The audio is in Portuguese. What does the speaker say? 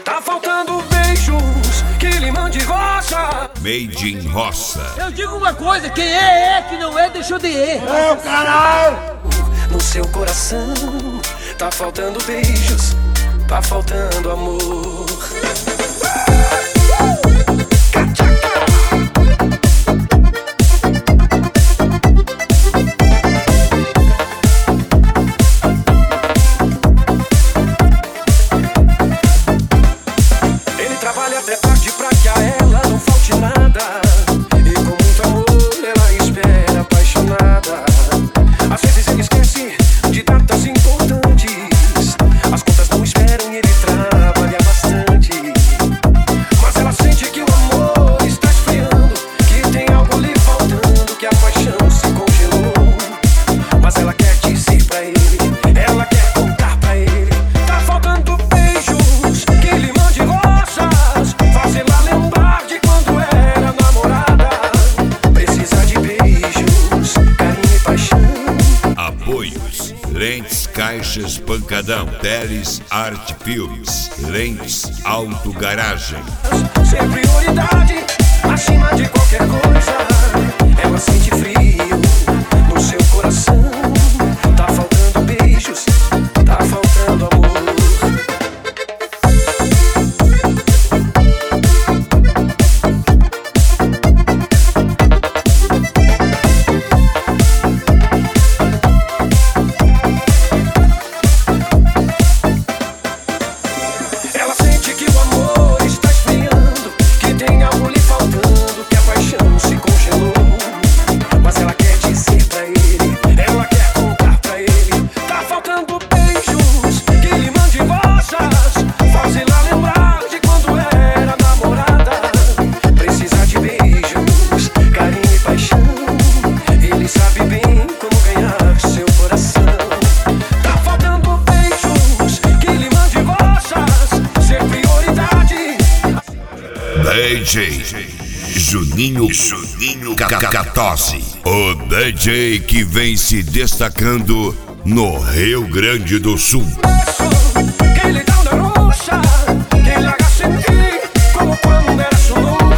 Tá faltando beijos, que lhe mande roça. Made in Roça. Eu digo uma coisa, quem é, que não é, deixou de ir. É o caralho! No seu coração, tá faltando beijos, tá faltando amor. Ele trabalha até tarde pra que a ela não falte nada. E com muito amor ela espera apaixonada. Às vezes ele esquece de datas importantes. As contas não esperam e ele trabalha bastante. Mas ela sente que o amor está esfriando, que tem algo lhe faltando, que a paixão se congelou. Mas ela quer dizer pra ele, ela quer contar pra ele. Tá faltando beijos, que lhe mande rosas, fazê-la lembrar de quando era namorada. Precisa de beijos, carinho e paixão. Apoios: Lentes Caixas Pancadão, Teles Art Filmes, Lentes Auto Garagem. Ser prioridade, acima de qualquer coisa. Ela sente frio no seu coração. Tá faltando beijos, tá faltando amor. Ela sente que o amor está esfriando, que tem algo lhe faltando, que a paixão se congelou. Mas ela quer dizer pra ele, ela quer contar pra ele. Tá faltando beijos, que lhe mande rosas, fazê-la lembrar de quando era namorada. Precisa de beijos, carinho e paixão. Ele sabe bem como ganhar seu coração. Tá faltando beijos, que lhe mande rosas, ser prioridade. DJ Juninho Cacatose, o DJ que vem se destacando no Rio Grande do Sul. Que lhe dá una rosa, que le haga sentir como cuando era su novia.